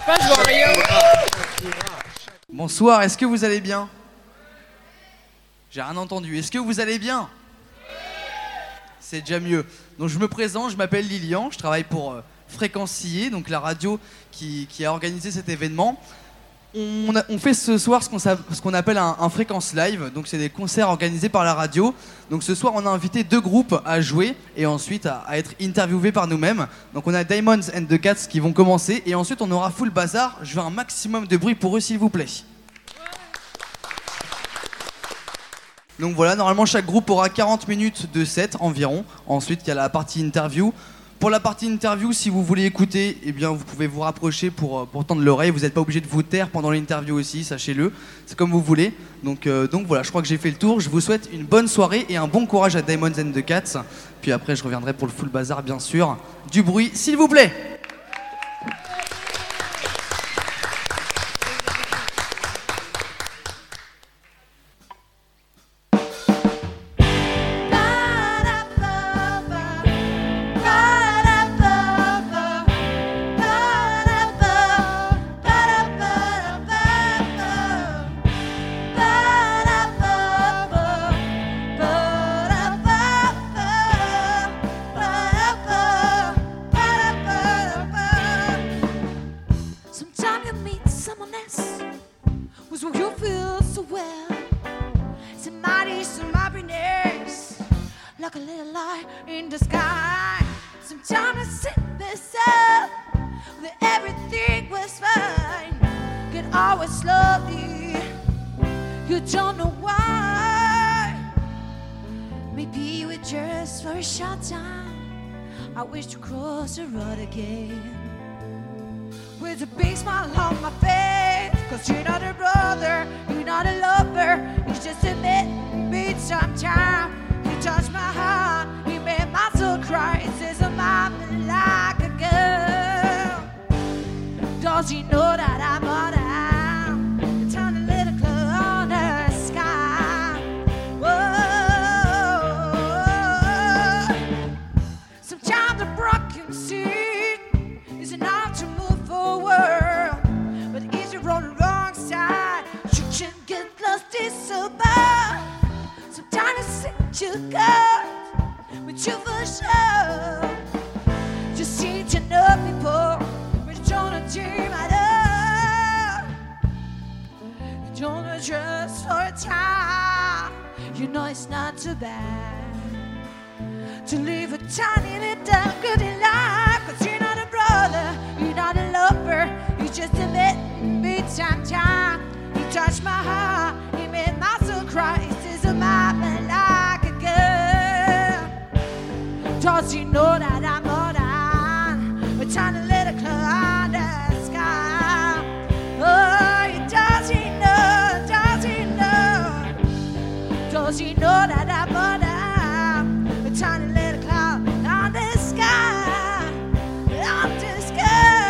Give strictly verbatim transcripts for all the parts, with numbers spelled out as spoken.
Pas, je vois rien. Bonsoir, est-ce que vous allez bien? J'ai rien entendu. Est-ce que vous allez bien? C'est déjà mieux. Donc je me présente, je m'appelle Lilian, je travaille pour euh, Fréquence Sillé, donc la radio qui, qui a organisé cet événement. On, a, on fait ce soir ce qu'on, ce qu'on appelle un, un Fréquence Live, donc c'est des concerts organisés par la radio. Donc ce soir on a invité deux groupes à jouer et ensuite à, à être interviewés par nous-mêmes. Donc on a Diamonds and the Cats qui vont commencer et ensuite on aura Full Bazar. Je veux un maximum de bruit pour eux s'il vous plaît. Donc voilà, normalement chaque groupe aura quarante minutes de set environ. Ensuite il y a la partie interview. Pour la partie interview, si vous voulez écouter, eh bien vous pouvez vous rapprocher pour, pour tendre l'oreille. Vous n'êtes pas obligé de vous taire pendant l'interview aussi, sachez-le. C'est comme vous voulez. Donc, euh, donc voilà, je crois que j'ai fait le tour. Je vous souhaite une bonne soirée et un bon courage à Diamonds and the Cats. Puis après je reviendrai pour le Full Bazar bien sûr. Du bruit s'il vous plaît. I wish to cross the road again with a big smile on my face. Cause you're not a brother, you're not a lover. It's just a bit, bit sometime. You touch my heart, you made my soul cry. It says I'm acting like a girl. Don't you know that I'm all down? You turn a little cloud on the sky. Whoa. Sometimes the broken seat is enough to move forward, but if you're on the wrong side, you can get lost in so bad. Sometimes I think you got, but you for sure. You seem to know people, but you don't know dream at all. You don't know just for a time. You know it's not too bad to live a tiny little good life. Cause you're not a brother, you're not a lover. You just a bit, bit sometime. You touch my heart, you made my soul cry. It says I'm acting like a girl. Don't you know that I'm more than a tiny little cloud in the sky? Oh, does he know, does he know? Does he know that I'm more than a tiny little cloud on the sky, on the sky?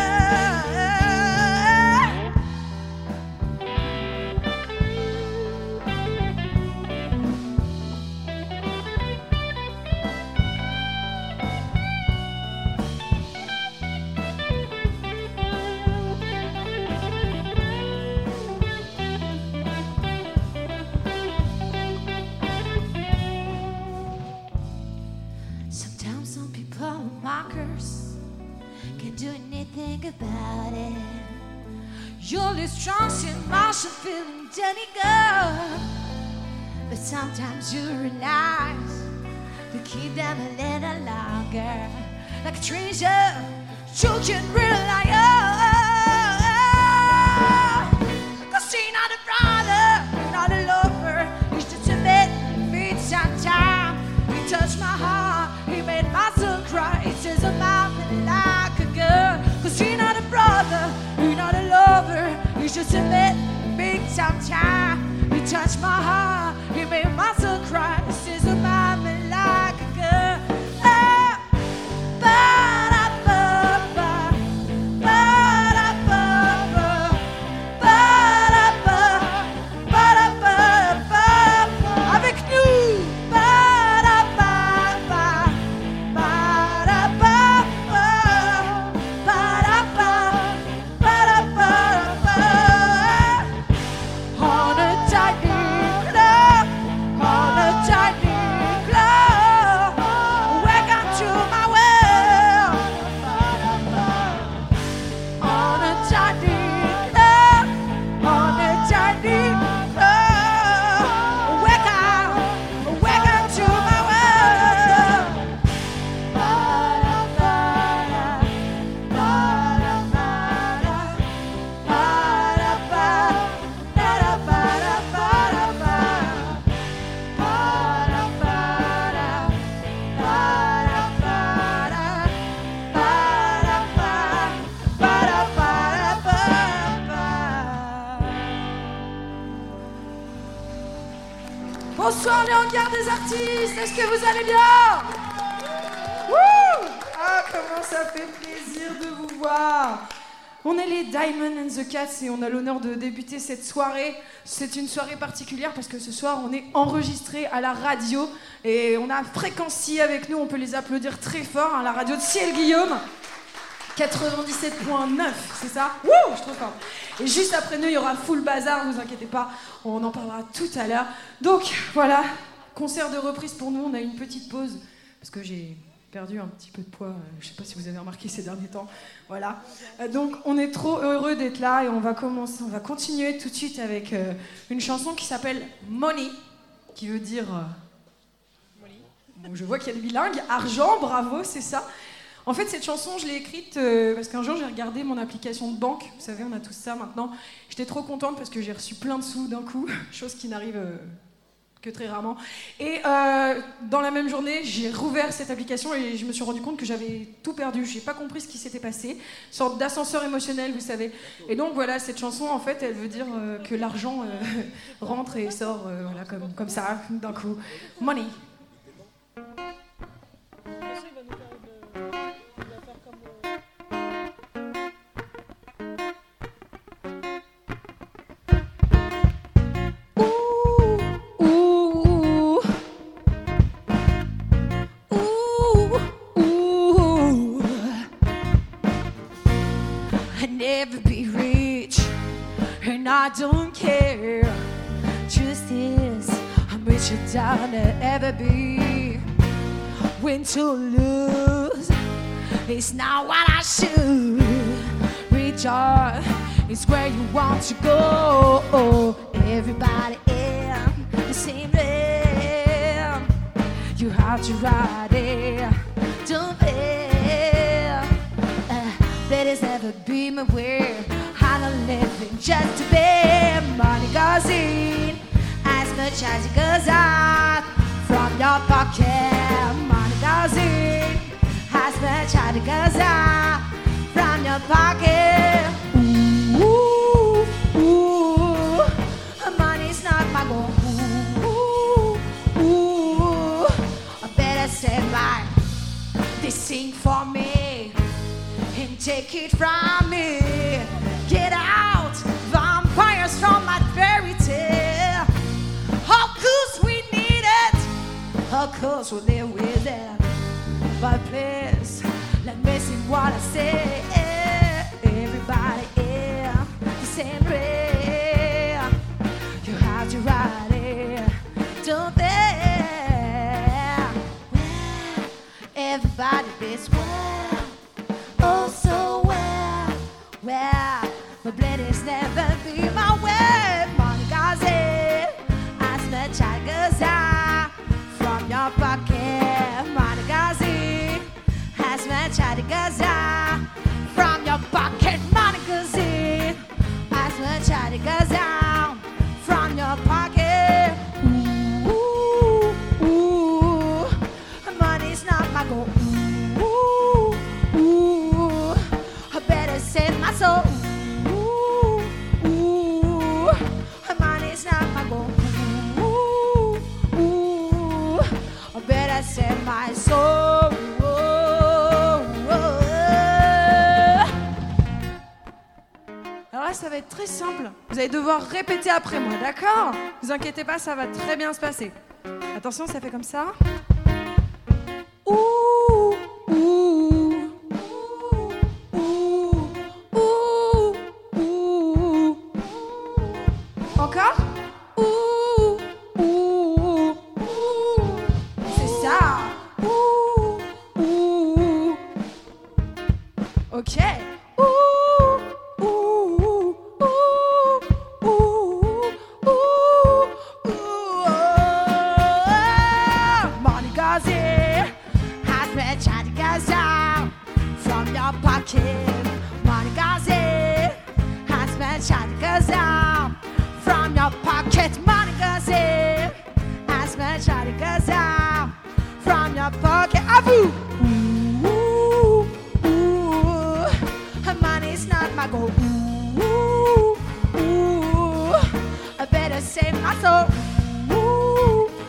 Sometimes some people are mockers, can't do anything about it. You're this strong, emotion, feeling dirty girl. But sometimes you realize to keep them a little longer. Like a treasure, you can rely on. Cause you're not a brother, you're not a lover. It's just a bit, bit sometime. You touch my heart, you made my soul cry. It says I'm acting like a girl. Cause you're not a brother, you're not a lover. It's just a bit, big sometime. You touch my heart, you made my soul cry. It says I'm acting like a girl. Oh, ba-da-ba-ba, ba-da-ba-ba, ba-da-ba, ba-da-ba-ba. Avec nous, ba-da-ba-ba, ba-da-ba-ba, ba-da-ba, ba-da-ba. Bonsoir les hangars des artistes, est-ce que vous allez bien? Wouh! Ah, comment ça fait plaisir de vous voir. On est les Diamond and the Cats et on a l'honneur de débuter cette soirée. C'est une soirée particulière parce que ce soir on est enregistré à la radio et on a Fréquency avec nous, on peut les applaudir très fort, hein, la radio de Ciel Guillaume. quatre-vingt-dix-sept virgule neuf, c'est ça? Wouh, je suis trop forte. Et juste après nous, il y aura Full Bazar, vous inquiétez pas, on en parlera tout à l'heure. Donc voilà, concert de reprise pour nous, on a une petite pause parce que j'ai perdu un petit peu de poids, je sais pas si vous avez remarqué ces derniers temps. Voilà. Donc on est trop heureux d'être là et on va commencer, on va continuer tout de suite avec euh, une chanson qui s'appelle Money, qui veut dire euh, bon, je vois qu'il y a des bilingues, argent, bravo, c'est ça. En fait, cette chanson, je l'ai écrite euh, parce qu'un jour, j'ai regardé mon application de banque. Vous savez, on a tous ça maintenant. J'étais trop contente parce que j'ai reçu plein de sous d'un coup, chose qui n'arrive euh, que très rarement. Et euh, dans la même journée, j'ai rouvert cette application et je me suis rendu compte que j'avais tout perdu. J'ai pas compris ce qui s'était passé. Une sorte d'ascenseur émotionnel, vous savez. Et donc, voilà, cette chanson, en fait, elle veut dire euh, que l'argent euh, rentre et sort euh, voilà, comme, comme ça, d'un coup. Money. Never be rich, and I don't care. Truth is, I'm richer than I'll ever be. Win to lose, it's not what I should. Reach on, it's where you want to go. Everybody in the same lane. You have to ride it, don't fail. Uh, Ladies never be my way. I'm not living just to be. Money goes in as much as it goes out from your pocket. Money goes in as much as it goes out from your pocket. Ooh, ooh, ooh. Money's not my goal. Ooh, ooh, I better say bye. They sing for me and take it from me. Get out, vampires from my fairy tale. Of course we need it, of course we live with it. But please, let me see what I say. Everybody in the same way. You have to ride it, don't they? Well, everybody this way. Oh, so well, well, my blood is never be my way. Money goes in as much as goes out from your pocket. Money goes in as much as it goes out from your pocket. Money goes in as much as it goes out from your pocket. Ooh, ooh, ooh. Money's not my goal. Save my soul. Ooh, ooh, money's not my goal. Ooh, ooh, I better save my soul. Alors là, ça va être très simple. Vous allez devoir répéter après moi, d'accord? Ne vous inquiétez pas, ça va très bien se passer. Attention, ça fait comme ça. Ouh, ouh. Encore? Ouh, ouh, ouh. C'est ça. Ouh, ouh. Ok. Ouh, ouh, ouh, ouh, ouh, ouh. Money goes in, has been trying to get out from your pocket. Money goes in, has been trying to get out from your pocket. Money goes in as much as it goes out from your pocket. Ah, vous! Ooh, ooh, ooh. Money's not my goal. Ooh, ooh, I better save my soul. Ooh,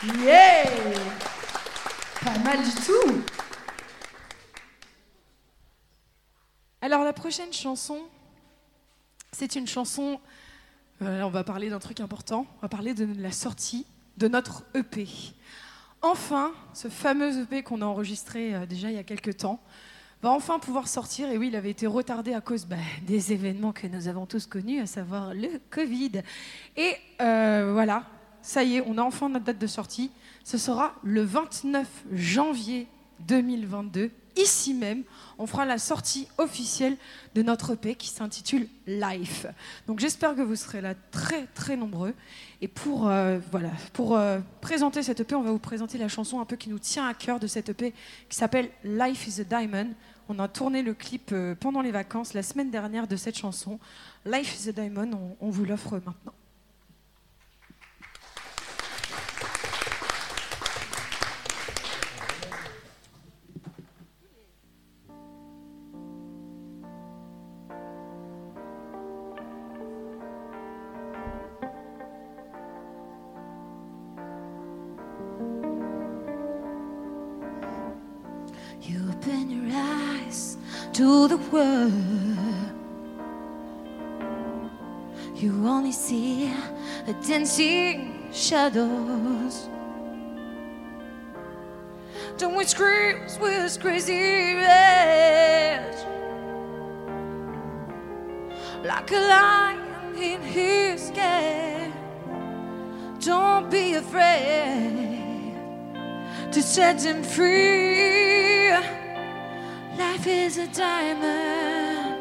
Yeah! Pas mal du tout. Alors la prochaine chanson, c'est une chanson, euh, on va parler d'un truc important, on va parler de la sortie de notre E P. Enfin, ce fameux E P qu'on a enregistré euh, déjà il y a quelques temps, va enfin pouvoir sortir. Et oui, il avait été retardé à cause bah, des événements que nous avons tous connus, à savoir le Covid. Et euh, voilà, ça y est, on a enfin notre date de sortie. Ce sera le vingt-neuf janvier deux mille vingt-deux, ici même. On fera la sortie officielle de notre E P qui s'intitule Life. Donc j'espère que vous serez là très très nombreux. Et pour, euh, voilà, pour euh, présenter cette E P, on va vous présenter la chanson un peu qui nous tient à cœur de cette E P qui s'appelle Life is a Diamond. On a tourné le clip euh, pendant les vacances la semaine dernière de cette chanson. Life is a Diamond, on, on vous l'offre maintenant. You open your eyes to the world. You only see a dancing shadows. Don't we scream with crazy rage, like a lion in his cage. Don't be afraid to set him free. Life is a diamond,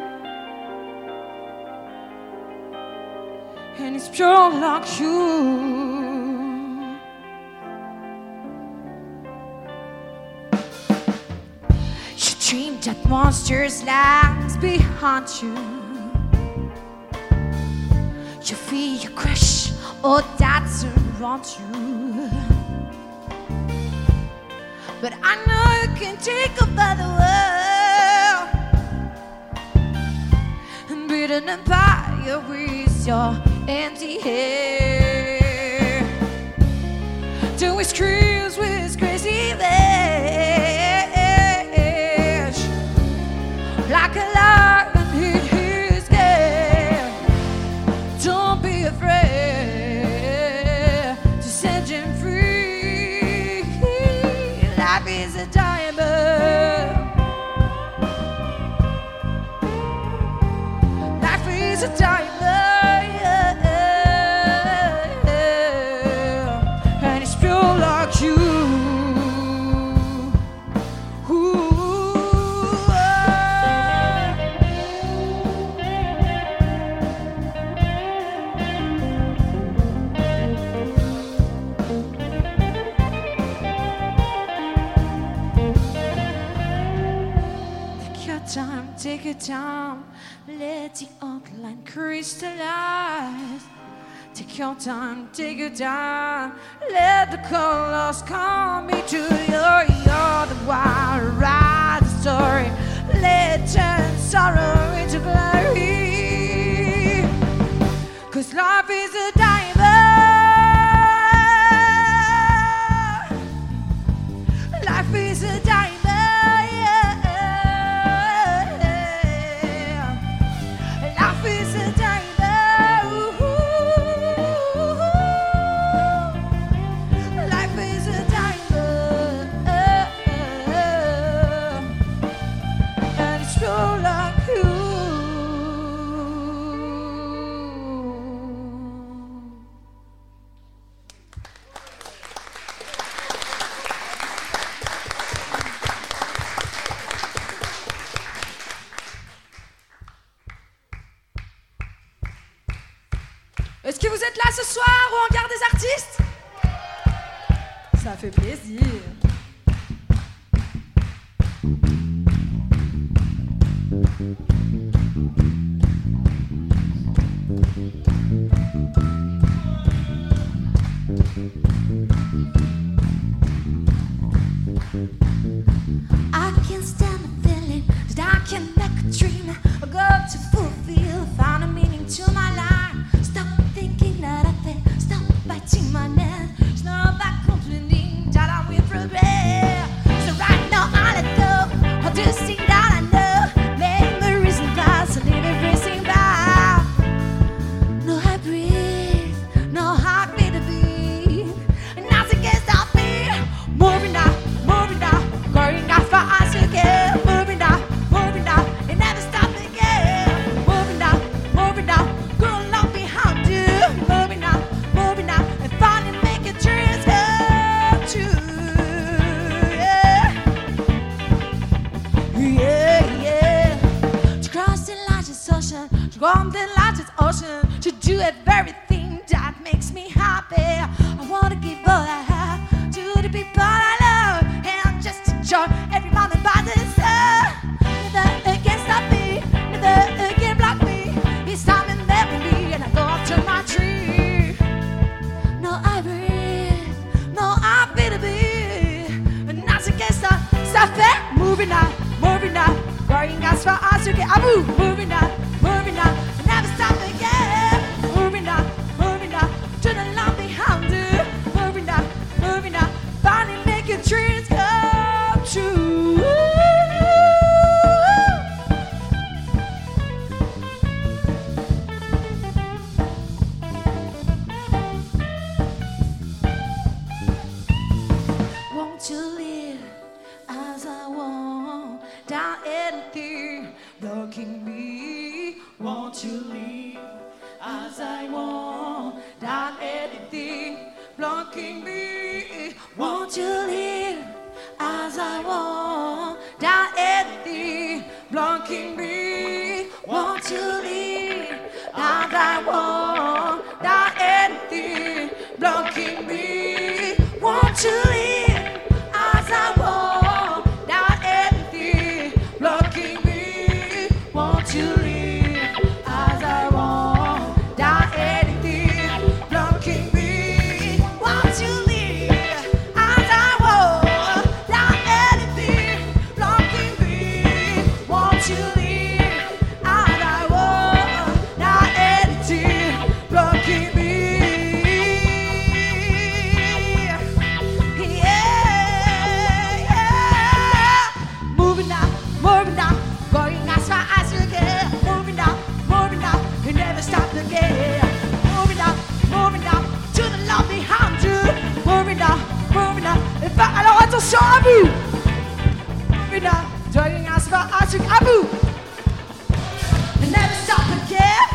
and it's pure like you. You dream that monsters lies behind you. You feel your crush, all that's around you. But I know you can take over the world and build an empire with your empty head. Till we screams with crazy rage, like a lion in his cage. Don't be afraid to set him free. Life is a diamond. Life is a diamond, and it's pure like you. Ooh. Take your time, take your time, let the outline crystallize. Take your time, take your time, let the colors come into your. You're the wild ride story. Let turn sorrow into glory. 'Cause life is a diamond. Life is a diamond. Life is a diamond. Ooh. Life is a diamond, and it's pure like you. Est-ce que vous êtes là ce soir ou en garde des artistes? Ça fait plaisir. I can't stand the feeling that I can make a dream or go to fulfill, find a meaning to my life. Stop thinking that I fail, stop biting my nails, snap back complaining. far as you can. I move, moving on, moving on, never stop again. Moving on, moving on, to the land behind you. Moving on, moving on, finally making dreams come true. Won't you live as I want, down anything blocking me? Won't you live as I want, down anything blocking me? Won't you live as I want, down anything blocking me? Won't you live as I want, down anything blocking me? Won't you live as I want, down anything blocking me? Won't you live as I want, down anything blocking me? Won't you live as I want, down anything blocking me? Won't you live as I want, down anything blocking me? Alors attention à vous. Moving on, jogging as far as you can. À vous. And never stop again.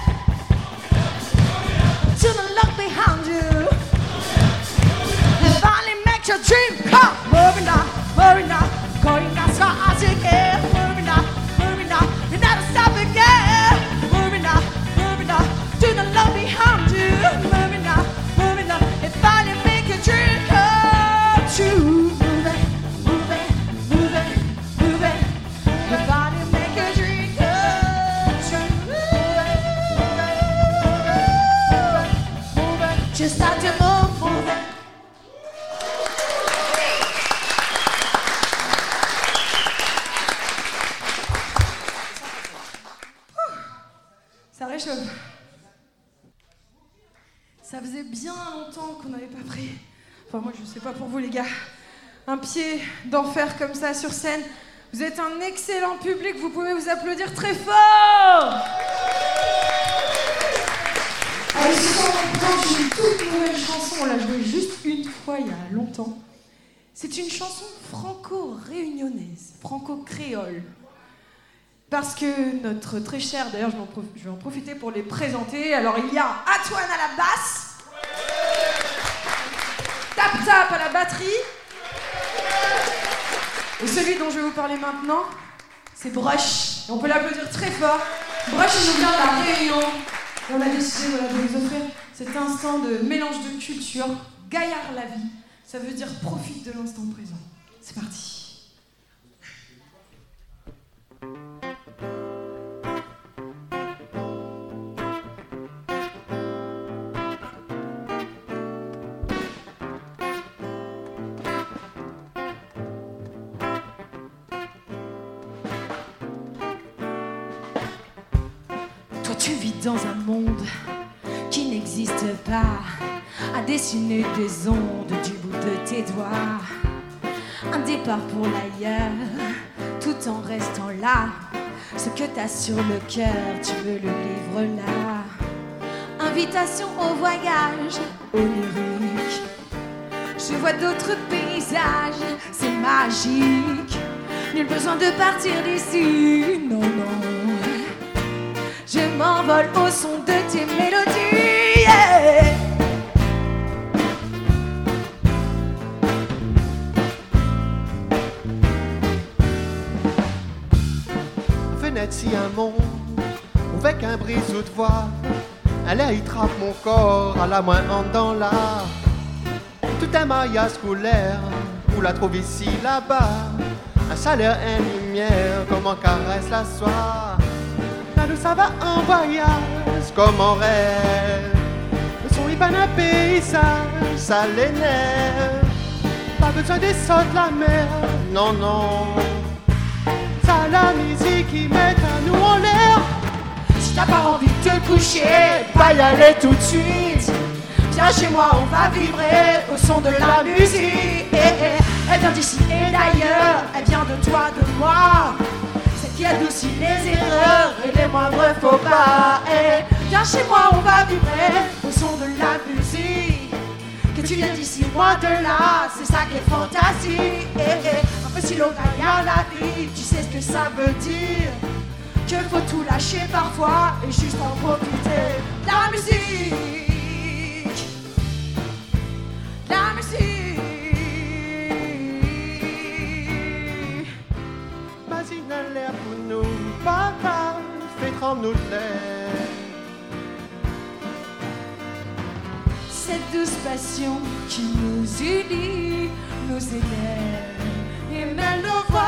To the look behind you. And finally make your dream come. Moving on, moving on, going as far as you can. Moving on, moving on, and never stop again. Moving on, moving on, to the look behind you. Moving on, moving on, and finally make your dream come true. Just start to move, move it. Ça réchauffe. Ça faisait bien longtemps qu'on n'avait pas pris, enfin moi je sais pas pour vous les gars, un pied d'enfer comme ça sur scène. Vous êtes un excellent public, vous pouvez vous applaudir très fort. Allez, ce soir, on présente une toute nouvelle chanson. On l'a jouée juste une fois il y a longtemps. C'est une chanson franco-réunionnaise, franco-créole. Parce que notre très cher, d'ailleurs je vais, en prof... je vais en profiter pour les présenter. Alors il y a Antoine à la basse, Tap Tap à la batterie, et celui dont je vais vous parler maintenant, c'est Brush. Et on peut l'applaudir très fort. Brush, il nous vient de la Réunion. Et on a décidé voilà, de vous offrir cet instant de mélange de culture, gaillard la vie. Ça veut dire profite de l'instant présent. C'est parti. Toi tu vis dans un monde qui n'existe pas, à dessiner des ondes du bout de tes doigts. Un départ pour l'ailleurs, tout en restant là. Ce que t'as sur le cœur, tu me le livres là. Invitation au voyage onirique. Je vois d'autres paysages, c'est magique. Nul besoin de partir d'ici, non, non. Je m'envole au son de tes mélodies, yeah. Fenêtre si un monde, avec un briseau de voix, elle y trappe mon corps à la main en dans l'art. Tout un maillage scolaire, où la trouve ici, là-bas. Un chaleur, une lumière, comme on caresse la soie. Là où ça va en voyage, comme en rêve. Le son, il pas un paysage, ça l'énerve. Pas besoin des sauts de la mer, non, non. ça la musique qui met à nous en l'air. Si t'as pas envie de te coucher, pas y aller tout de suite. Viens chez moi, on va vibrer au son de la musique. Eh, eh. Elle vient d'ici et d'ailleurs, elle vient de toi, de moi. Celle qui adoucit les erreurs et les moindres faux pas. Eh. Viens chez moi, on va vibrer au son de la musique. Que tu viennes d'ici, moi de là, c'est ça qui est fantastique. Eh, eh. Un peu si l'on gagne à la vie, tu sais ce que ça veut dire. Que faut tout lâcher parfois et juste en profiter. La musique, la musique. Vas-y, dans l'air pour nous, papa, fais trembler nous l'air. Cette douce passion qui nous unit, nous élève et mène nos voix.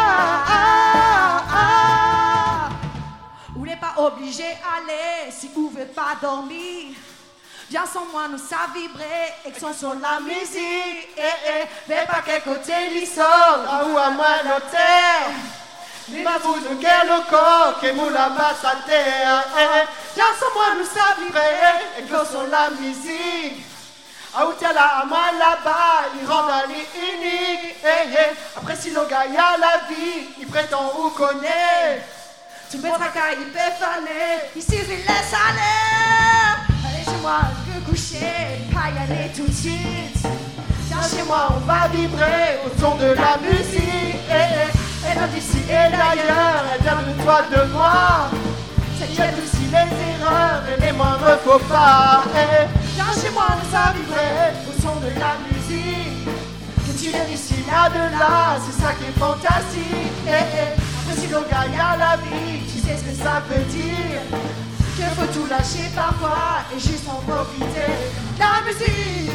Vous n'êtes pas obligé d'aller si vous ne voulez pas dormir. Viens sans moi, nous savons vibrer et que son sur la musique. Eh, eh, mais pas quel côté l'issol, Ah ou à moi l'hôtel. Ma vous de quel corps qui mou la basse à terre. Eh, eh. viens sans moi, nous savons vibrer Et que sur la musique. Ah ou t'es là à moi là-bas, il rend dans les uniques. Eh, eh. Après si l'on gagne à la vie, il prétend ou connaît. Tu me mettras qu'à y peut faller. Ici, je laisse aller. Allez chez moi, je veux coucher. Pas y aller tout de suite. Viens chez moi, on va vibrer au son de la musique. Eh, eh. Elle vient d'ici et d'ailleurs, elle vient de toi, de moi. C'est qui adoucit les erreurs et les moindres faux pas. Eh, Viens chez moi, on va vibrer au son de la musique. que tu viennes ici, là, de là, c'est ça qui est fantastique. Eh, eh. Après si l'on gagne à la vie, tu sais ce que ça veut dire. Que faut tout lâcher parfois et juste en profiter. La musique,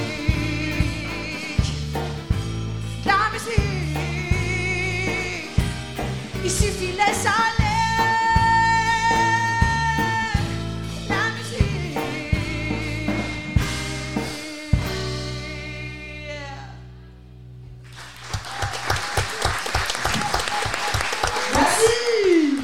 la musique. Il suffit laisse aller. La musique. Merci.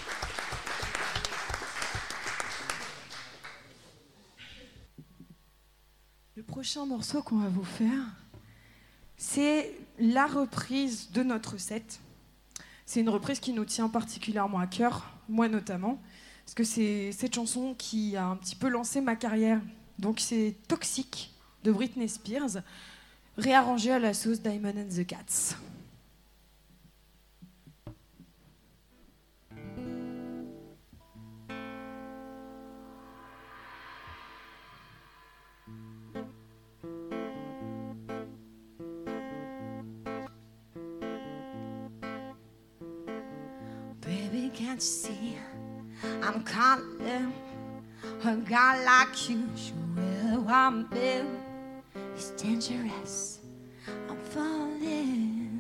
Le prochain morceau qu'on va vous faire, c'est la reprise de notre set. C'est une reprise qui nous tient particulièrement à cœur, moi notamment, parce que c'est cette chanson qui a un petit peu lancé ma carrière. Donc c'est Toxic de Britney Spears, réarrangé à la sauce Diamond and the Cats. Baby, can't you see I'm calling a guy like you? Sure, I'm big. It's dangerous. I'm falling.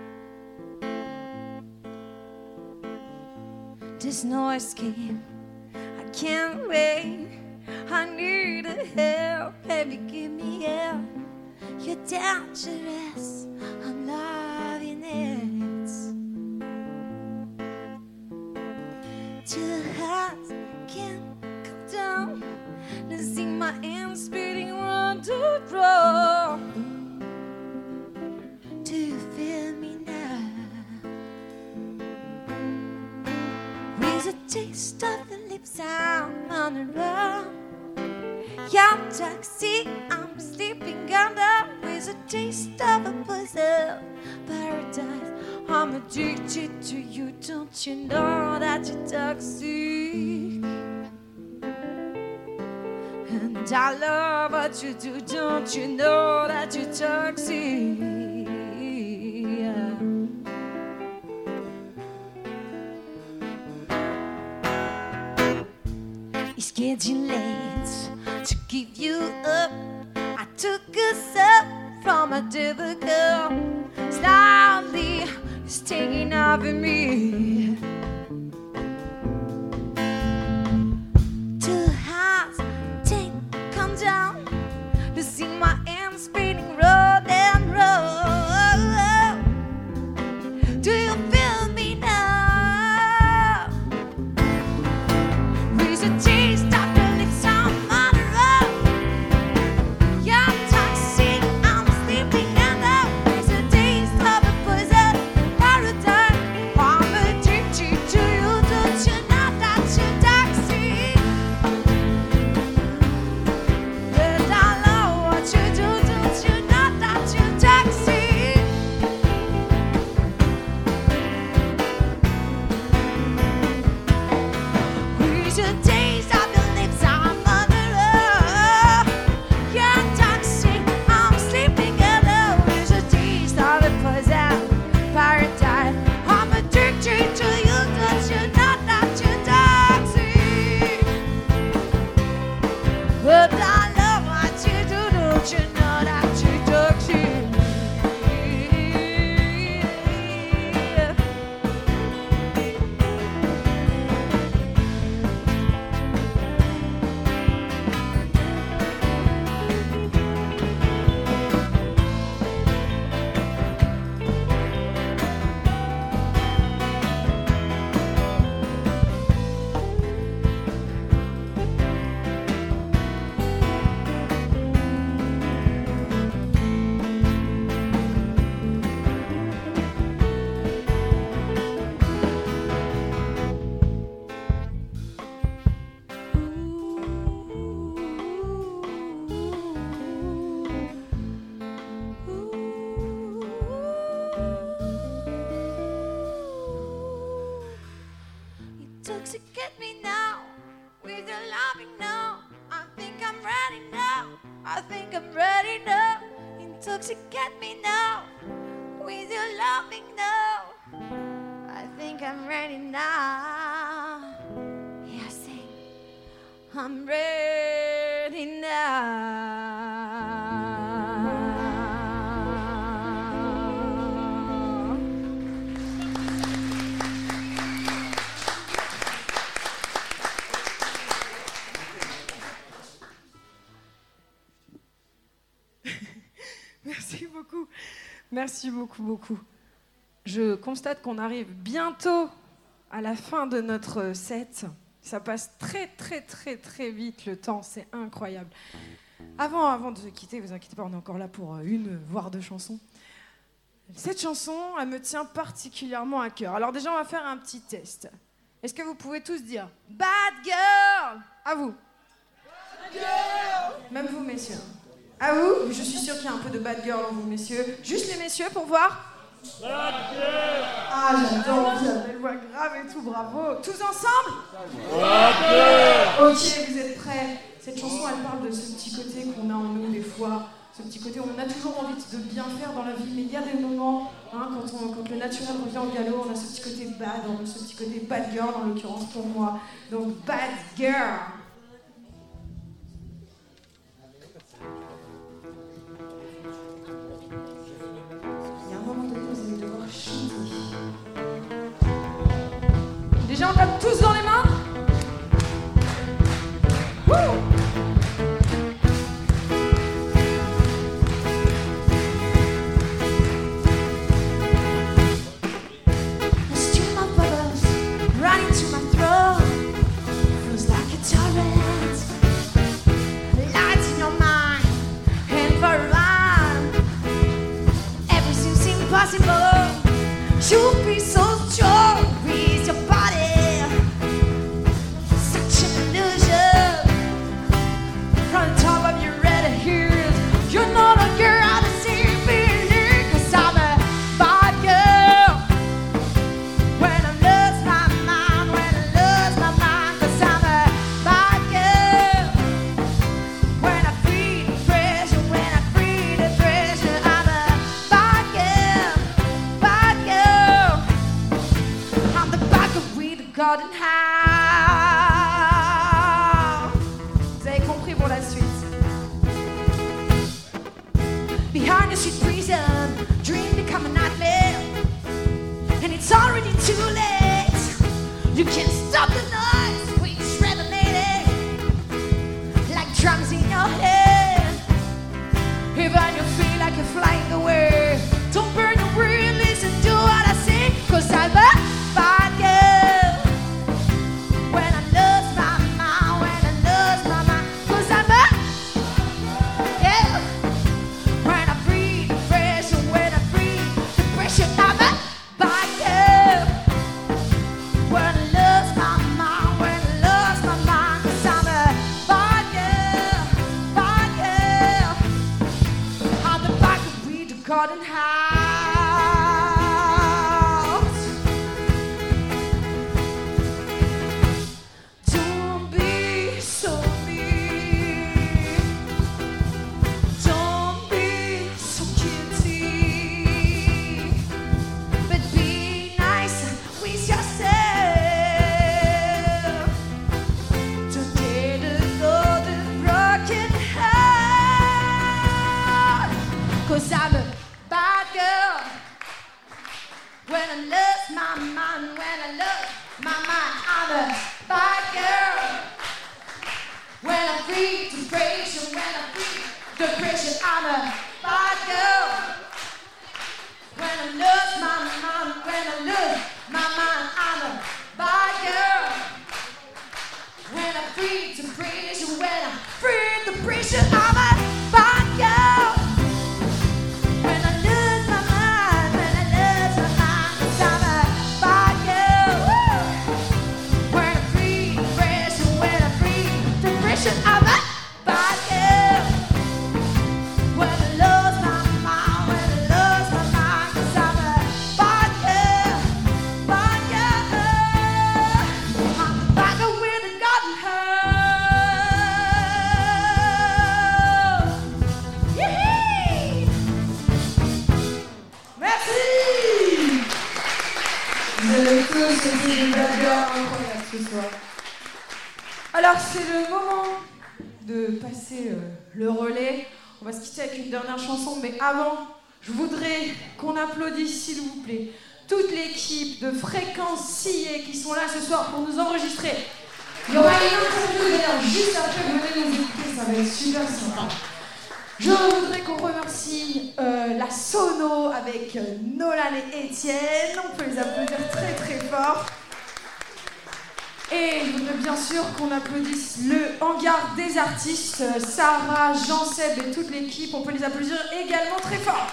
There's no escape. I can't wait. I need a help. Baby, give me help. You're dangerous. I'm loving it. Two hearts can't come down. To see my hands speeding round the road. Do you feel me now? With a taste of the lips I'm on the run. Yeah, I'm toxic, I'm sleeping under. With a taste of a poison paradise. I'm addicted to you, don't you know that you're toxic? And I love what you do, don't you know that you're toxic? Yeah. It's getting late to give you up. I took a sip from a different girl. Slowly, it's taking over me. Two hearts, take, come down. To see my hands spinning round and round. Do you feel me now? Intoxicate me now with your loving now. I think I'm ready now. I think I'm ready now. Intoxicate me now with your loving now. I think I'm ready now. Yeah, sing. I'm ready now. Merci beaucoup. Merci beaucoup, beaucoup. Je constate qu'on arrive bientôt à la fin de notre set. Ça passe très, très, très, très vite le temps. C'est incroyable. Avant, avant de se quitter, vous inquiétez pas, on est encore là pour une, voire deux chansons. Cette chanson, elle me tient particulièrement à cœur. Alors déjà, on va faire un petit test. Est-ce que vous pouvez tous dire « Bad girl » ? À vous. Bad girl ! Même vous, messieurs. À vous. Je suis sûre qu'il y a un peu de bad girl en vous, messieurs. Juste les messieurs pour voir. Bad girl ! Ah, j'adore, vous avez une voix grave et tout, bravo. Tous ensemble ? Bad girl ! Ok, vous êtes prêts ? Cette chanson, elle parle de ce petit côté qu'on a en nous des fois. Ce petit côté où on a toujours envie de bien faire dans la vie, mais il y a des moments, hein, quand, on, quand le naturel revient au galop, on a ce petit côté bad, on a ce petit côté bad girl en l'occurrence pour moi. Donc, bad girl ! Déjà, on tape tous dans les mains. Woo! A stream of bubbles running to my throat feels like a torrent. Lights in your mind, and for a while, everything's impossible. You'll be so strong with your body, such an illusion. From the top of your red hairs, you're no longer on the same feeling. 'Cause I'm a bad girl. When I lose my mind, when I lose my mind. 'Cause I'm a bad girl. When I feel the pressure, when I feel the pressure. I'm a bad girl, bad girl. I'm the bad girl with the golden house. Vous avez compris pour la suite. Behind a street prison, dream become a nightmare, and it's already too late. You can't stop the noise, which resonating like drums in your head. Even you feel like you're flying away, don't burn your brain, listen to what I say. 'Cause I'm a bad girl. When I lose my mind, when I lose my mind. 'Cause I'm a yeah. When I breathe the pressure, when I breathe the pressure, I'm a bad girl. When I lose my mind, when I lose my mind. 'Cause I'm a bad girl, bad girl. I'm the bad girl with the golden house. Don't be so mean. Don't be so guilty. But be nice with yourself. Don't dare to go the broken heart. 'Cause I'm a bad girl. When I lose my mind, when I lose my mind, I'm a bad girl. When I feel the pressure, when I feel the pressure, I'm a bad girl. When I lose my mind, when I lose my mind, I'm a bad girl. When I feel the pressure, when I feel the pressure, I'm a bad girl. When I lose my mind, when I lose my mind, 'cause I'm a bad girl. Woo! When I feel the pressure, when I feel the pressure, I'm a bad girl. When I lose c'était des blagueurs incroyables ce soir. Alors, c'est le moment de passer euh, le relais. On va se quitter avec une dernière chanson, mais avant, je voudrais qu'on applaudisse, s'il vous plaît, toute l'équipe de Fréquence Sillé qui sont là ce soir pour nous enregistrer. Il y aura une interview d'ailleurs juste après, venez nous écouter, ça va être super sympa. Je voudrais qu'on remercie euh, la Sono avec euh, Nolan et Étienne. On peut les applaudir très très fort. Et je voudrais bien sûr qu'on applaudisse le hangar des artistes, euh, Sarah, Jean-Seb et toute l'équipe. On peut les applaudir également très fort.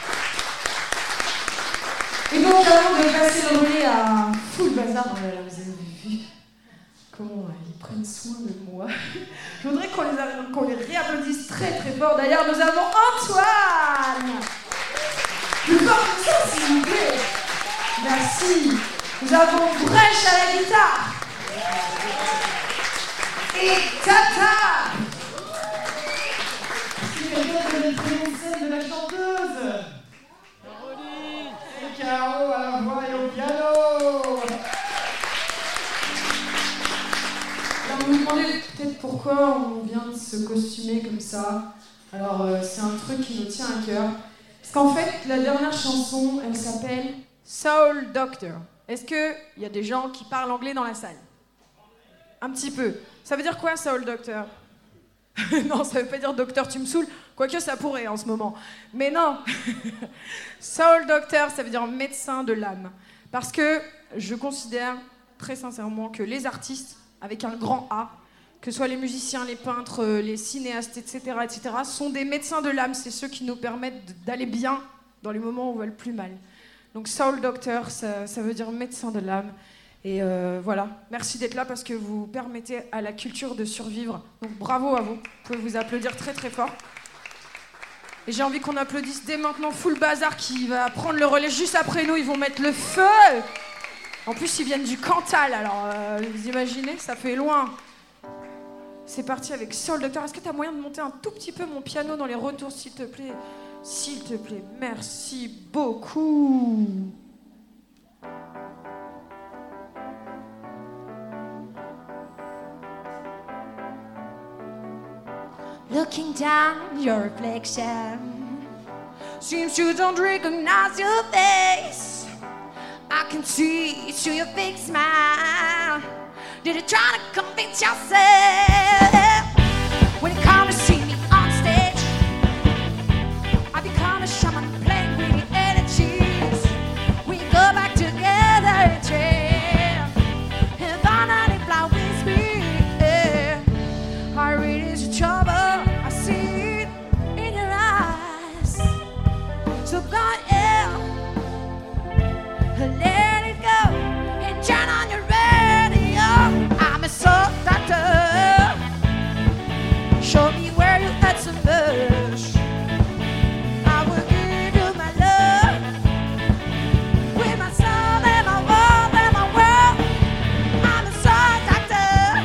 Et donc avant de passer le relais à Full Bazar, oh là là, vous avez vu comment euh, ils prennent soin de moi. Je voudrais qu'on les, a, qu'on les réapplaudisse très très fort. D'ailleurs, nous avons Antoine. Plus fort que ça, s'il vous plaît. Merci. Nous avons Brèche à la guitare. Et Tata. Si quelqu'un connaît le prénom scène de la chanteuse. Caroline. Et Caro à la voix et au piano. Alors vous vous demandez peut-être pourquoi on vient de se costumer comme ça. Alors euh, c'est un truc qui nous tient à cœur. Parce qu'en fait, la dernière chanson, elle s'appelle Soul Doctor. Est-ce qu'il y a des gens qui parlent anglais dans la salle? Un petit peu. Ça veut dire quoi, Soul Doctor? Non, ça veut pas dire docteur, tu me saoules. Quoique ça pourrait en ce moment. Mais non. Soul Doctor, ça veut dire médecin de l'âme. Parce que je considère très sincèrement que les artistes, avec un grand A, que ce soit les musiciens, les peintres, les cinéastes, et cetera, et cetera, sont des médecins de l'âme. C'est ceux qui nous permettent d'aller bien dans les moments où on va le plus mal. Donc Soul Doctor, ça, ça veut dire médecin de l'âme. Et euh, voilà, merci d'être là parce que vous permettez à la culture de survivre. Donc bravo à vous, vous pouvez vous applaudir très très fort. Et j'ai envie qu'on applaudisse dès maintenant Full Bazar qui va prendre le relais juste après nous, ils vont mettre le feu. En plus, ils viennent du Cantal, alors euh, vous imaginez, ça fait loin. C'est parti avec Soul Doctor. Est-ce que tu as moyen de monter un tout petit peu mon piano dans les retours, s'il te plaît? S'il te plaît, merci beaucoup. Looking down your reflection, seems you don't recognize your face. I can see it through your big smile. Did you try to convince yourself? When you come to see me on stage, I become a shaman playing with the energies. We go back together and trail, and finally fly with me. Yeah. I read is your trouble. I see it in your eyes. So go yeah, let it go and turn on your radio. I'm a soul doctor. Show me where you had some bush. I will give you my love with my soul and my world and my world. I'm a soul doctor.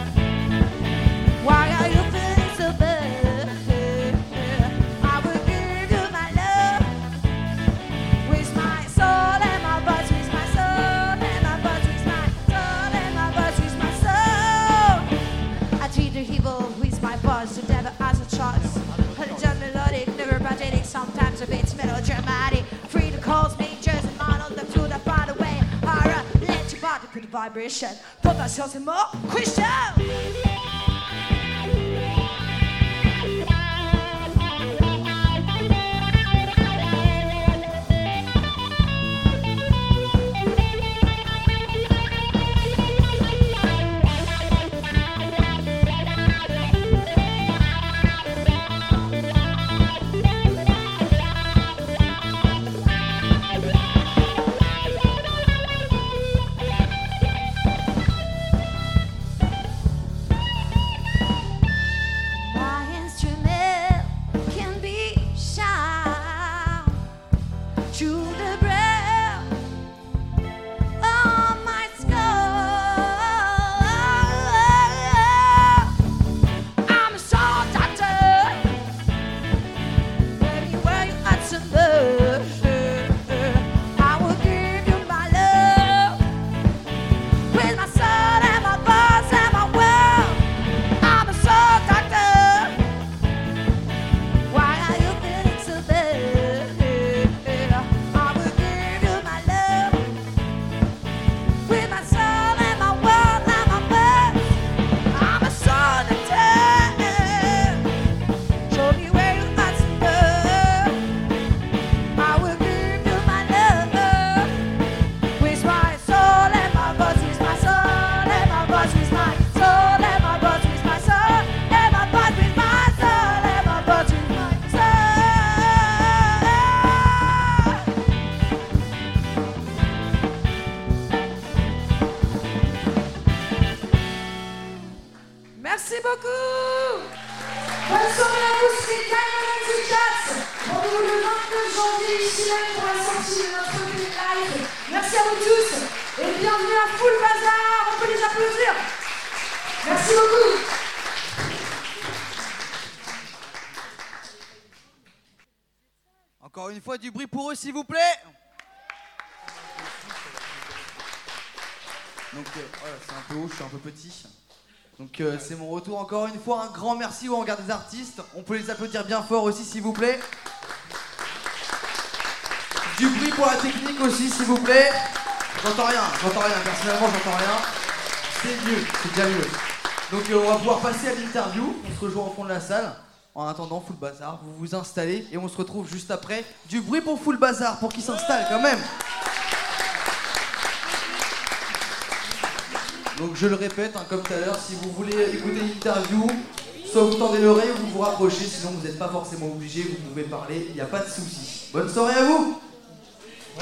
Why are you feeling so bad? I will give you my love with my soul and my buzz, with my soul and my buzz, with my soul and my buzz, with my soul. I treat the evil with my buzz, the devil has a choice. A gentle melodic, never pathetic, sometimes a bit melodramatic. Free to cause me, just a man on the truth, I find a way. Alright, let your body put the vibration. Put myself in more Christian. vingt-neuf janvier, ici même pour la sortie de notre E P live. Merci à vous tous et bienvenue à Full Bazar. On peut les applaudir. Merci beaucoup. Encore une fois, du bruit pour eux, s'il vous plaît. Donc, euh, voilà, c'est un peu haut, je suis un peu petit. Donc, euh, c'est mon retour. Encore une fois, un grand merci au hangar des artistes. On peut les applaudir bien fort aussi, s'il vous plaît. Du bruit pour la technique aussi, s'il vous plaît. J'entends rien, j'entends rien. Personnellement, j'entends rien. C'est mieux, c'est déjà mieux. Donc, euh, on va pouvoir passer à l'interview. On se rejoint au fond de la salle. En attendant, Full Bazar, vous vous installez et on se retrouve juste après. Du bruit pour Full Bazar, pour qu'ils s'installent quand même. Donc je le répète, hein, comme tout à l'heure, si vous voulez écouter l'interview, soit vous tendez l'oreille ou vous vous rapprochez, sinon vous n'êtes pas forcément obligé, vous pouvez parler, il n'y a pas de souci. Bonne soirée à vous. Ouais.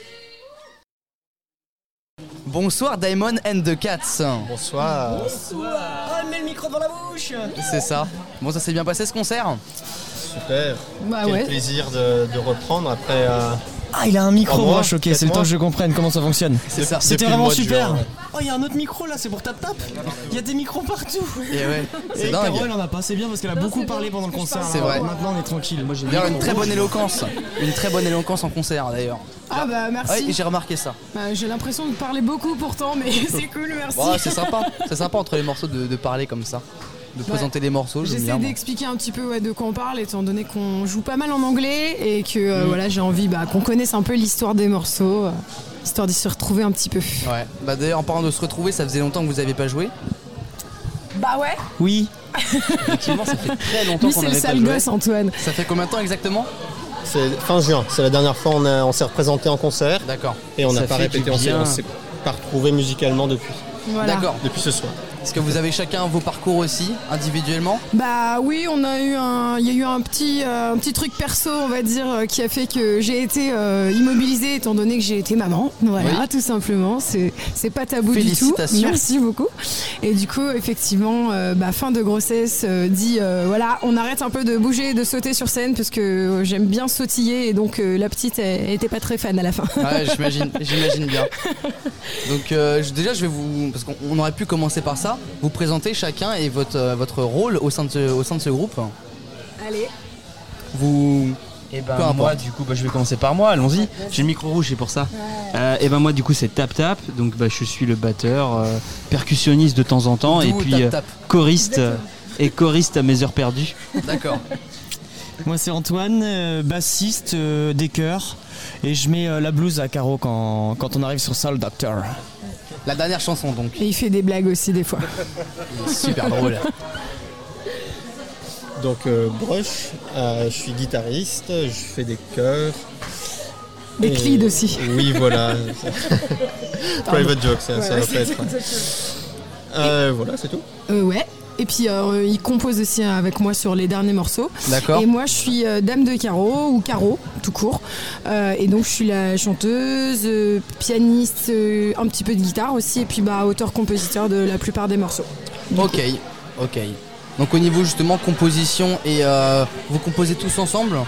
Bonsoir Diamond and the Cats. Bonsoir. Bonsoir. Oh, mets le micro dans la bouche. C'est ça. Bon, ça s'est bien passé ce concert? Super. Bah Quel ouais. plaisir de, de reprendre après... Euh... Ah, il a un micro, mois, moi, choqué, c'est le temps que je comprenne comment ça fonctionne. C'est ça. C'était Depuis vraiment le mois de super. juin, ouais. Oh, il y a un autre micro là, c'est pour Tap Tap. Il y a des micros partout. Et ouais, c'est Et dingue. Caro, elle en a pas, c'est bien parce qu'elle a beaucoup parlé pendant le concert. C'est Alors, vrai. Maintenant, on est tranquille. Moi, j'ai D'ailleurs, une très bonne éloquence. Une très bonne éloquence en concert d'ailleurs. Ah bah merci. Ouais, j'ai remarqué ça. Bah, j'ai l'impression de parler beaucoup pourtant, mais c'est cool, merci. Bon, c'est sympa. C'est sympa entre les morceaux de, de parler comme ça. De Ouais. présenter les morceaux, j'aime J'essaie bien. moi. d'expliquer un petit peu ouais, de quoi on parle, étant donné qu'on joue pas mal en anglais et que euh, Mm. voilà, j'ai envie bah, qu'on connaisse un peu l'histoire des morceaux, euh, histoire d'y se retrouver un petit peu. Ouais. Bah d'ailleurs, en parlant de se retrouver, ça faisait longtemps que vous n'avez pas joué. Bah ouais. Oui. Effectivement, ça fait très longtemps Lui qu'on c'est le n'avait pas sale joué. gosse Antoine. Ça fait combien de temps exactement? C'est fin juin, c'est la dernière fois on, a- on s'est représenté en concert D'accord. et on n'a Ça pas fait répété, du on s'est, bien. on s'est pas retrouvé musicalement depuis, Voilà. D'accord. depuis ce soir. Est-ce que vous avez chacun vos parcours aussi, individuellement? Bah oui, on a eu un, il y a eu un petit, euh, un petit truc perso, on va dire, euh, qui a fait que j'ai été euh, immobilisée étant donné que j'ai été maman. Voilà, Oui. tout simplement. C'est, c'est pas tabou du tout. Félicitations. Merci beaucoup. Et du coup, effectivement, euh, bah, fin de grossesse, euh, dit, euh, voilà, on arrête un peu de bouger, de sauter sur scène parce que euh, j'aime bien sautiller et donc euh, la petite, elle, elle était pas très fan à la fin. Ouais, j'imagine, j'imagine bien. Donc euh, je- déjà, je vais vous, parce qu'on on aurait pu commencer par ça, vous présenter chacun et votre euh, votre rôle au sein de ce, au sein de ce groupe. Allez. Vous. Et ben Peu importe. moi du coup bah, je vais commencer par moi, allons-y. J'ai le micro rouge, c'est pour ça. Euh, et ben moi du coup c'est Tap Tap, donc bah, je suis le batteur, euh, percussionniste de temps en temps et D'où puis Tap euh, Tap. choriste euh, et choriste à mes heures perdues. D'accord. Moi, c'est Antoine, euh, bassiste euh, des chœurs. Et je mets euh, la blouse à Caro quand, quand on arrive sur Soul Doctor. La dernière chanson donc. Et il fait des blagues aussi des fois. Super drôle. Donc euh, Brush, euh, je suis guitariste, je fais des chœurs. Des Et- clids aussi. Oui voilà. Private joke, ça, ça Ouais, va c'est pas être. exactement. Euh, voilà, c'est tout. Euh, ouais. Et puis euh, il compose aussi avec moi sur les derniers morceaux. D'accord. Et moi je suis euh, dame de Caro ou Caro tout court. Euh, et donc je suis la chanteuse, euh, pianiste, euh, un petit peu de guitare aussi et puis bah auteur-compositeur de la plupart des morceaux. Du Ok, coup. ok. Donc au niveau justement composition et euh, vous composez tous ensemble?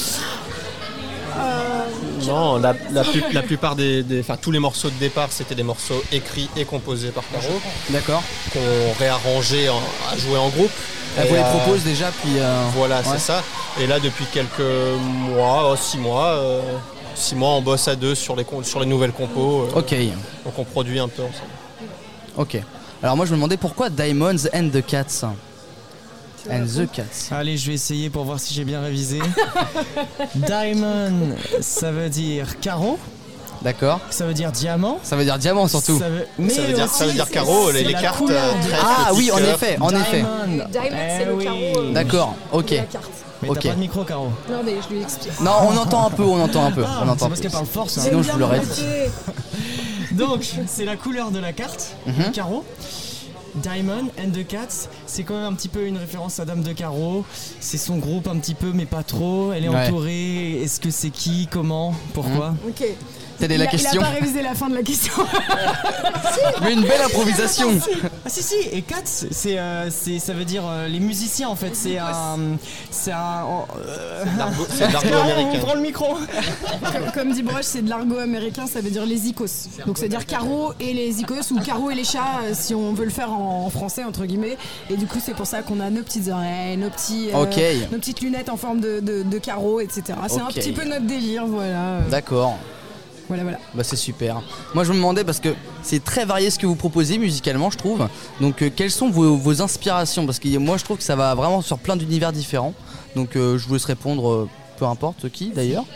Non, la, la, plus- la plupart des, des- enfin tous les morceaux de départ c'était des morceaux écrits et composés par Caro, D'accord. qu'on réarrangeait en- à jouer en groupe. Elle Et, vous les euh, propose déjà puis. euh, Voilà, ouais. c'est ça. Et là, depuis quelques mois, oh, six mois, euh, six mois, on bosse à deux sur les, com- sur les nouvelles compos. euh, Ok, Donc on produit un peu ensemble. ok. Alors moi je me demandais pourquoi Diamonds and the Cats. And the Cats. Allez, je vais essayer pour voir si j'ai bien révisé. Diamond, ça veut dire carreau, D'accord. ça veut dire diamant. Ça veut dire diamant surtout. Ça veut, mais Ça veut dire- aussi, ça veut dire carreau, les- c'est les la cartes, couleur euh, du- trèfle, Ah le oui, en petit cœur. effet, en effet. Diamond. Diamond, c'est Eh le oui. carreau. D'accord, ok. de la carte. Mais Ok. t'as pas de micro, Caro. Non mais je lui explique. Non, on entend un peu, on entend un peu. Ah, on entend c'est parce peu. qu'elle parle fort, ça. Sinon je vous l'aurais dit. Donc, c'est la couleur de la carte, Mhm. le carreau. Diamond and the Cats, c'est quand même un petit peu une référence à Dame de Carreau. C'est son groupe un petit peu, mais pas trop. Elle est Ouais. entourée. Est-ce que c'est qui, comment, pourquoi? Ok. Telle est il la a, question. Il a pas révisé la fin de la question. Mais une belle improvisation. Ah si si, et Cats, c'est, euh, c'est, ça veut dire euh, les musiciens en fait, c'est un... C'est un... Euh, C'est de l'argot américain. On prend le micro. comme, comme dit Broche, c'est de l'argot américain, ça veut dire les icos. Donc c'est-à-dire Caro et les icos, ou Caro et les chats, euh, si on veut le faire en, en français, entre guillemets. Et du coup, c'est pour ça qu'on a nos petites oreilles, nos, petits, euh, Ok. nos petites lunettes en forme de, de, de carreaux, et cetera. C'est un Ok. petit peu notre délire, voilà. D'accord. Voilà, voilà. Bah c'est super. Moi je me demandais parce que c'est très varié ce que vous proposez musicalement je trouve. Donc euh, quelles sont vos, vos inspirations? Parce que moi je trouve que ça va vraiment sur plein d'univers différents. Donc euh, je vous laisse répondre, euh, peu importe qui d'ailleurs.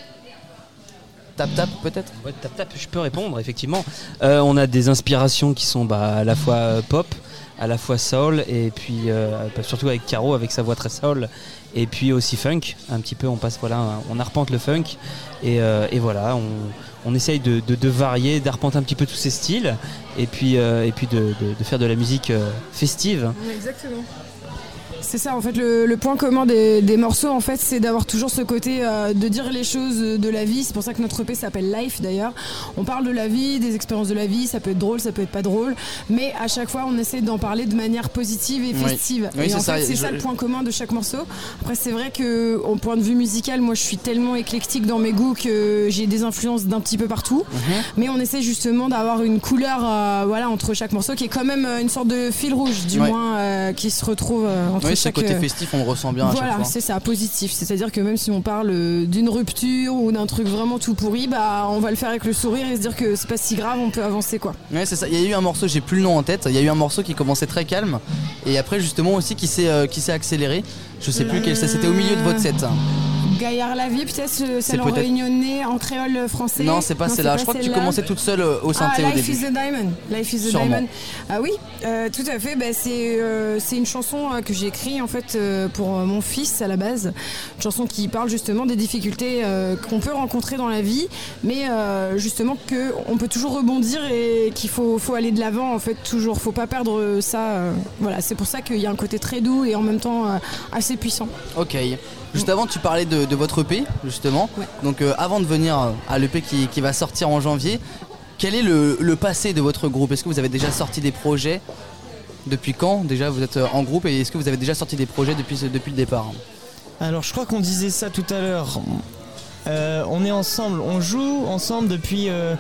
Tap tap peut-être. Ouais, tap tap, je peux répondre effectivement. Euh, on a des inspirations qui sont bah, à la fois euh, pop, à la fois soul, et puis euh, bah, surtout avec Caro avec sa voix très soul, et puis aussi funk. Un petit peu, on passe voilà, on arpente le funk, et, euh, et voilà, on, on essaye de, de, de varier, d'arpenter un petit peu tous ces styles, et puis euh, et puis de, de, de faire de la musique euh, festive. Exactement. C'est ça en fait le, le point commun des, des morceaux en fait, c'est d'avoir toujours ce côté euh, de dire les choses de la vie. C'est pour ça que notre E P s'appelle Life d'ailleurs. On parle de la vie, des expériences de la vie, ça peut être drôle, ça peut être pas drôle, mais à chaque fois on essaie d'en parler de manière positive et festive. Oui, et c'est en ça, fait c'est je- ça le point commun de chaque morceau. Après c'est vrai que au point de vue musical, moi je suis tellement éclectique dans mes goûts que j'ai des influences d'un petit peu partout. Mais on essaie justement d'avoir une couleur euh, voilà, entre chaque morceau qui est quand même euh, une sorte de fil rouge du Ouais. moins euh, qui se retrouve euh, entre Oui ce chaque... côté euh, festif on le ressent bien à voilà, chaque fois. c'est ça, positif. C'est-à-dire que même si on parle euh, d'une rupture ou d'un truc vraiment tout pourri, bah on va le faire avec le sourire et se dire que c'est pas si grave, on peut avancer quoi. Ouais c'est ça, il y a eu un morceau, j'ai plus le nom en tête, il y a eu un morceau qui commençait très calme et après justement aussi qui s'est, euh, qui s'est accéléré. Je sais plus quel c'est, c'était au milieu de votre set. Gaillard la vie, peut-être euh, C'est celle en peut-être- réunionnais en créole français. Non c'est pas celle-là, je crois que tu celle-là. commençais toute seule euh, au synthé Ah, au Life début. is a Diamond. Life is a Sûrement. Diamond. Ah oui, euh, tout à fait. Bah, c'est euh, c'est une chanson euh, que j'ai écrite en fait euh, pour euh, mon fils à la base. Une chanson qui parle justement des difficultés euh, qu'on peut rencontrer dans la vie, mais euh, justement que on peut toujours rebondir et qu'il faut faut aller de l'avant en fait toujours. Faut pas perdre ça. euh, voilà, c'est pour ça qu'il y a un côté très doux et en même temps euh, assez puissant. Ok. Juste avant, tu parlais de, de votre E P, justement. Ouais. Donc, euh, avant de venir euh, à l'E P qui, qui va sortir en janvier, quel est le, le passé de votre groupe? Est-ce que vous avez déjà sorti des projets? Depuis quand déjà vous êtes euh, en groupe? Et est-ce que vous avez déjà sorti des projets depuis, ce- depuis le départ? Alors je crois qu'on disait ça tout à l'heure. Euh, on est ensemble, on joue ensemble depuis euh,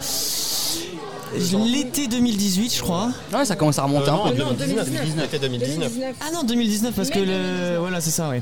l'été deux mille dix-huit je crois. Ouais, ça commence à remonter Euh, un non, peu. deux mille dix-neuf. L'été deux mille dix-neuf. Ah non, deux mille dix-neuf parce que le... Voilà, c'est ça, oui.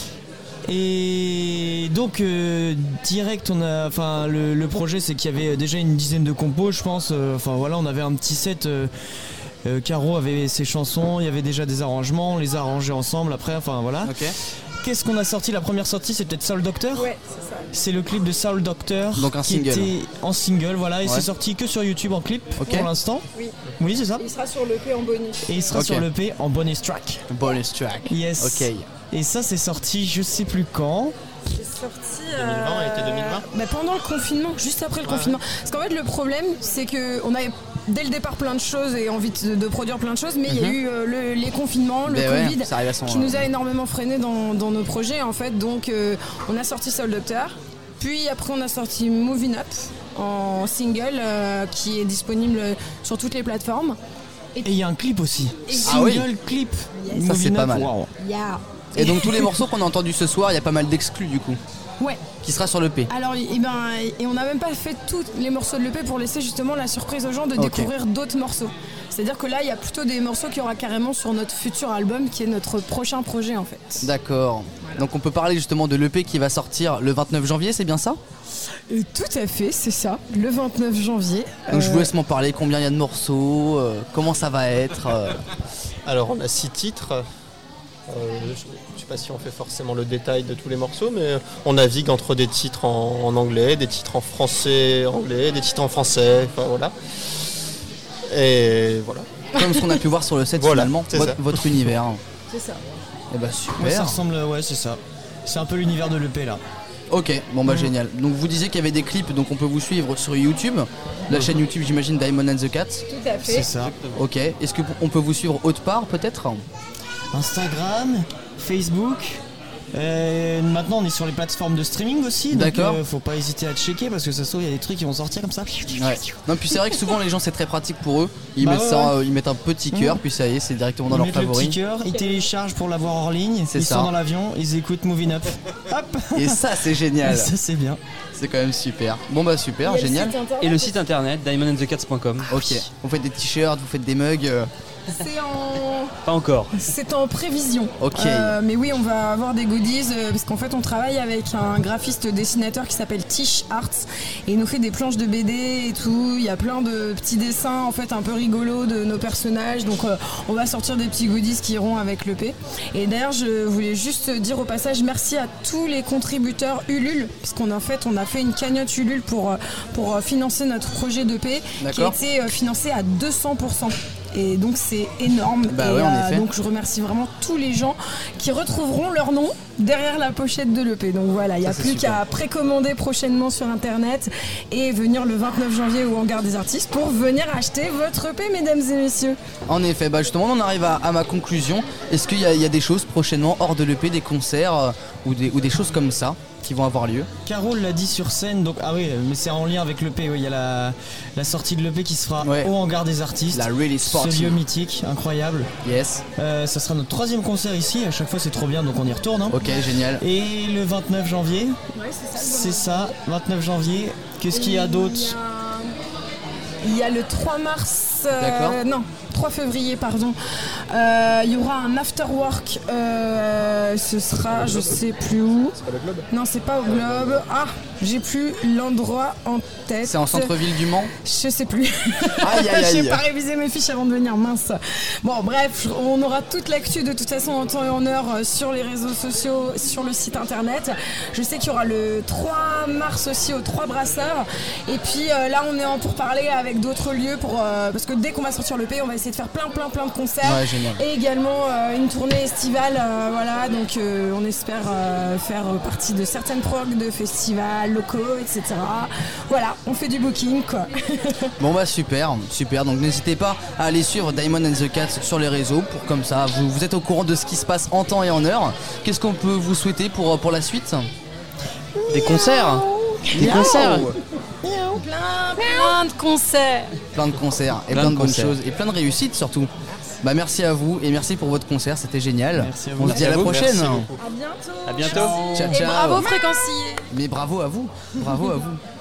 Et donc euh, direct on a, enfin le, le projet c'est qu'il y avait déjà une dizaine de compos je pense, euh, enfin voilà on avait un petit set, euh, euh, Caro avait ses chansons, il y avait déjà des arrangements, on les a arrangés ensemble après, enfin voilà. Ok. Qu'est-ce qu'on a sorti? La première sortie c'est peut-être Soul Doctor. Ouais, c'est ça. C'est le clip de Soul Doctor. Donc un qui single. était en single, voilà, et Ouais. c'est sorti que sur YouTube en clip Ok. pour l'instant. Oui. Oui c'est ça. Il sera sur le P en bonus. Et il sera Ok. sur l'E P en bonus track. Bonus track. Yes. Ok. Et ça c'est sorti je sais plus quand. C'est sorti deux mille vingt, été deux mille vingt. bah, pendant le confinement, juste après le confinement. Parce qu'en fait le problème c'est que on avait dès le départ plein de choses et envie de, de produire plein de choses, mais il y a Mhm. eu euh, le- les confinements, le Ben ouais, Covid, ça arrive à son- qui nous a énormément freiné dans, dans nos projets en fait. Donc euh, on a sorti Soul Doctor, puis après on a sorti Moving Up en single euh, qui est disponible sur toutes les plateformes. Et il y a un clip aussi. Et- Single Ah oui. clip. Yes. Ça, c'est Moving pas Up, mal. waouh. Yeah. Et donc tous les morceaux qu'on a entendus ce soir, il y a pas mal d'exclus du coup, Ouais. qui sera sur l'E P. Alors, et, ben, et on n'a même pas fait tous les morceaux de l'E P pour laisser justement la surprise aux gens de Ok. découvrir d'autres morceaux. C'est-à-dire que là, il y a plutôt des morceaux qu'il y aura carrément sur notre futur album qui est notre prochain projet en fait. D'accord. Donc on peut parler justement de l'E P qui va sortir le vingt-neuf janvier, c'est bien ça? Et tout à fait, c'est ça, le vingt-neuf janvier. Donc je Euh, vous laisse m'en parler, combien il y a de morceaux, euh, comment ça va être. euh. Alors on a six titres. Euh, je ne sais pas si on fait forcément le détail de tous les morceaux, mais on navigue entre des titres en, en anglais, des titres en français, anglais, des titres en français, enfin voilà. Et voilà. Comme ce qu'on a pu voir sur le set Voilà, finalement, c'est votre, ça. votre univers. C'est ça. Et bah Ouais, ça super. ressemble, ouais, c'est ça. C'est un peu l'univers de l'E P là. Ok, bon bah génial. Donc vous disiez qu'il y avait des clips, donc on peut vous suivre sur YouTube. La chaîne YouTube j'imagine Diamond and the Cat. Tout à fait. C'est ça. Ok, est-ce qu'on peut vous suivre autre part peut-être? Instagram, Facebook, Euh, maintenant on est sur les plateformes de streaming aussi, donc D'accord. euh, faut pas hésiter à checker parce que ça se trouve il y a des trucs qui vont sortir comme ça. Ouais. Non, puis c'est vrai que souvent les gens c'est très pratique pour eux. Ils Bah mettent ouais, ça, ouais. euh, ils mettent un petit cœur, Mmh. puis ça y est, c'est directement dans Ils leur mettent le favori. petit cœur, ils téléchargent pour l'avoir hors ligne, C'est ils ça. sont dans l'avion, ils écoutent Moving Up. Hop. Et ça c'est génial. Ça c'est bien. C'est quand même super. Bon bah super, Il y a le génial. site internet Et le aussi. site internet diamond and the cats point com. Ok. Vous faites des t-shirts, vous faites des mugs. euh, C'est en... Pas encore. C'est en prévision. Ok. Euh, mais oui, on va avoir des goodies euh, parce qu'en fait, on travaille avec un graphiste dessinateur qui s'appelle Tish Arts et il nous fait des planches de B D et tout. Il y a plein de petits dessins en fait un peu rigolos de nos personnages. Donc, euh, on va sortir des petits goodies qui iront avec l'E P. Et d'ailleurs, je voulais juste dire au passage merci à tous les contributeurs Ulule puisqu'on en fait, on a fait une cagnotte Ulule pour euh, pour financer notre projet d'E P qui a D'accord. été euh, financé à deux cents pour cent. Et donc c'est énorme. Bah et ouais, en effet. donc je remercie vraiment tous les gens qui retrouveront leur nom derrière la pochette de l'E P. Donc voilà, il n'y a Ça, c'est plus super. qu'à précommander prochainement sur internet et venir le vingt-neuf janvier au Hangar des Artistes pour venir acheter votre E P, mesdames et messieurs. En effet, bah justement on en arrive à, à ma conclusion. Est-ce qu'il y, a- il y a des choses prochainement hors de l'E P, des concerts euh, ou, des, ou des choses comme ça qui vont avoir lieu? Carole l'a dit sur scène, donc ah oui, mais c'est en lien avec l'E P. Oui, il y a la, la sortie de l'E P qui se fera Ouais. au Hangar des Artistes. La release Ce party. lieu mythique, incroyable. Yes. Euh, ça sera notre troisième concert ici. À chaque fois, c'est trop bien, donc on y retourne. hein. Ok, génial. Et le vingt-neuf janvier, c'est ça, vingt-neuf janvier. Qu'est-ce qu'il y a d'autre? Il y a le trois mars, euh, D'accord. non, trois février, pardon. Euh, Il y aura un afterwork. Euh, ce sera, je sais plus où. C'est pas le Globe? Non, c'est pas au Globe. Ah, j'ai plus l'endroit en tête. C'est en centre-ville du Mans? Je sais plus. Aïe aïe J'ai aïe. pas révisé mes fiches avant de venir, mince. Bon, bref, on aura toute l'actu de toute façon en temps et en heure euh, sur les réseaux sociaux, sur le site internet. Je sais qu'il y aura le trois mars aussi au trois Brasseurs. Et puis euh, là, on est en pourparlers avec d'autres lieux pour, euh, parce que dès qu'on va sortir le P, on va essayer de faire plein, plein, plein de concerts. Ouais, génial. Et également euh, une tournée estivale. euh, voilà, donc euh, on espère euh, faire partie de certaines progs de festivals locaux, et cetera. Voilà, on fait du booking, quoi. Bon bah super, super. Donc n'hésitez pas à aller suivre Diamond and the Cats sur les réseaux pour comme ça vous, vous êtes au courant de ce qui se passe en temps et en heure. Qu'est-ce qu'on peut vous souhaiter pour, pour la suite? Des concerts. Des Miaou. concerts. Plein, plein de concerts. Plein de concerts et Plein plein, de de bonnes concerts. choses et plein de réussites surtout. Bah merci à vous et merci pour votre concert, c'était génial. Merci à vous. On se dit à la Merci à vous. prochaine. Merci À bientôt. À bientôt. Ciao Et ciao. bravo fréquencier. Mais bravo à vous, bravo à vous.